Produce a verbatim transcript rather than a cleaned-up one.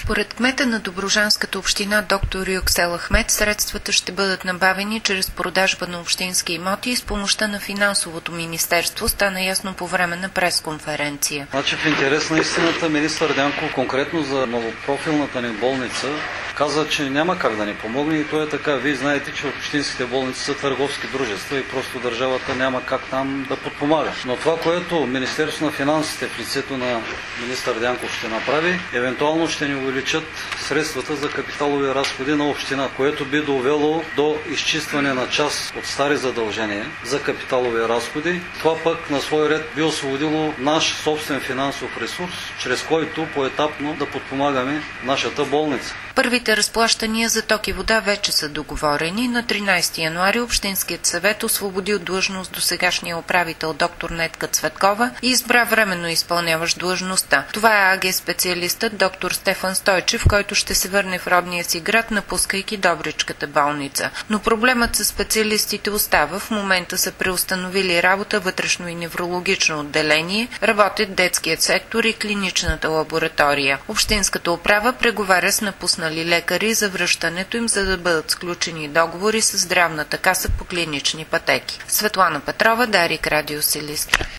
Според кмета на Добруджанската община доктор Юксел Ахмед, средствата ще бъдат набавени чрез продажба на общински имоти и с помощта на финансовото министерство, стана ясно по време на пресконференция. Значи в интерес на истината министър Дянков конкретно за новопрофилната ни болница каза, че няма как да ни помогне и то е така. Вие знаете, че общинските болници са търговски дружества и просто държавата няма как там да подпомага. Но това, което Министерството на финансите в лицето на министър Дянков ще направи, евентуално ще ни увеличат средствата за капиталови разходи на община, което би довело до изчистване на част от стари задължения за капиталови разходи. Това пък на свой ред би освободило наш собствен финансов ресурс, чрез който поетапно да подпомагаме нашата болница. Първите разплащания за ток и вода вече са договорени. На тринайсети януари Общинският съвет освободи от длъжност досегашния управител доктор Нетка Цветкова и избра временно изпълняващ длъжността. Това е АГ специалистът доктор Стефан Стойчев, който ще се върне в родния си град, напускайки Добричката болница. Но проблемът с специалистите остава. В момента са преустановили работа вътрешно и неврологично отделение, работят детският сектор и клиничната лаборатория. Общинската управа преговаря с напуснали лекари за връщането им, за да бъдат сключени договори с здравната каса по клинични пътеки. Светлана Петрова, Дарик, Радио Силистра.